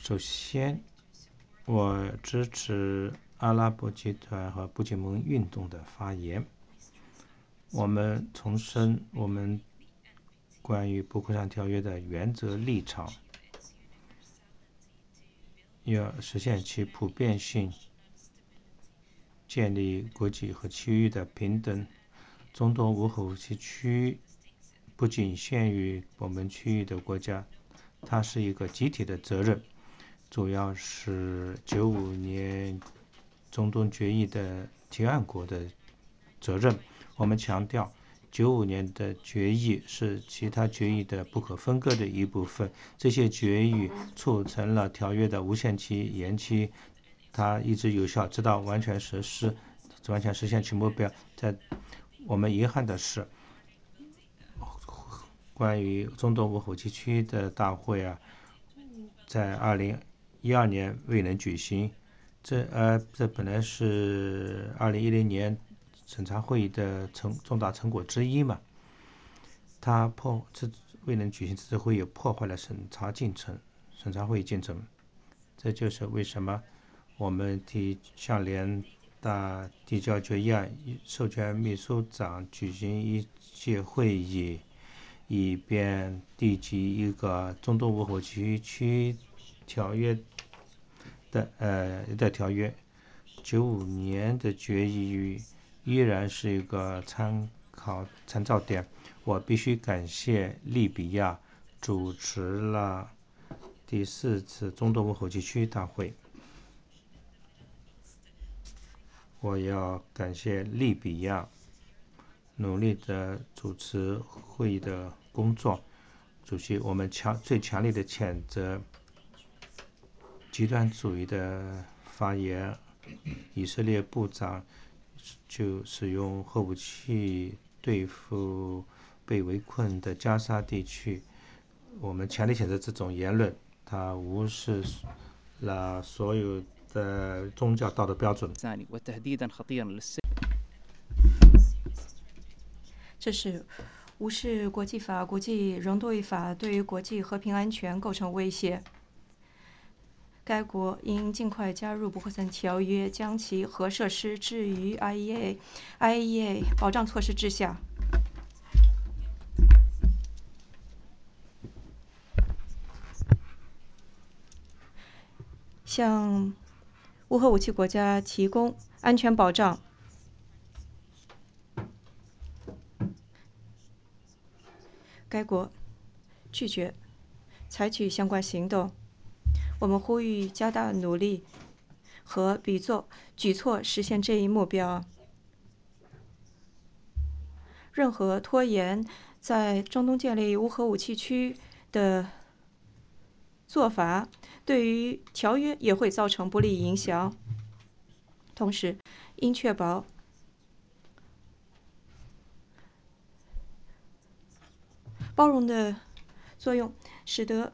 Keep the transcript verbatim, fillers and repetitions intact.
首先，我支持阿拉伯集团和不结盟运动的发言。我们重申我们关于不扩散条约的原则立场，要实现其普遍性，建立国际和区域的平等。中东无核武器区不仅限于我们区域的国家，它是一个集体的责任，主要是九五年中东决议的提案国的责任。我们强调，九五年的决议是其他决议的不可分割的一部分。这些决议促成了条约的无限期延期，它一直有效，直到完全实施，完全实现其目标。在我们遗憾的是，关于中东无核武器区的大会啊，在二零一二年未能举行。这呃，这本来是二零一零年审查会议的成重大成果之一嘛。它破这未能举行这次会议，破坏了审查进程，审查会议进程。这就是为什么我们提向联大递交决议案，授权秘书长举行一届会议，以便缔结一个中东无核武器区条约的呃的条约。九五年的决议依然是一个参考参照点。我必须感谢利比亚主持了第四次中东无核武器区大会。我要感谢利比亚努力的主持会议的工作。主席，我们强最强烈的谴责极端主义的发言。以色列部长就使用核武器对付被围困的加沙地区。我们强烈谴责这种言论，它无视了所有的宗教道德标准。 这是无视国际法、国际人道法，对于国际和平安全构成威胁。该国应尽快加入不扩散条约，将其核设施置于 I A E A I A E A 保障措施之下。向无核武器国家提供安全保障。该国拒绝采取相关行动。我们呼吁加大努力和比作举措，实现这一目标。任何拖延在中东建立无核武器区的做法，对于条约也会造成不利影响。同时，应确保包容的作用，使得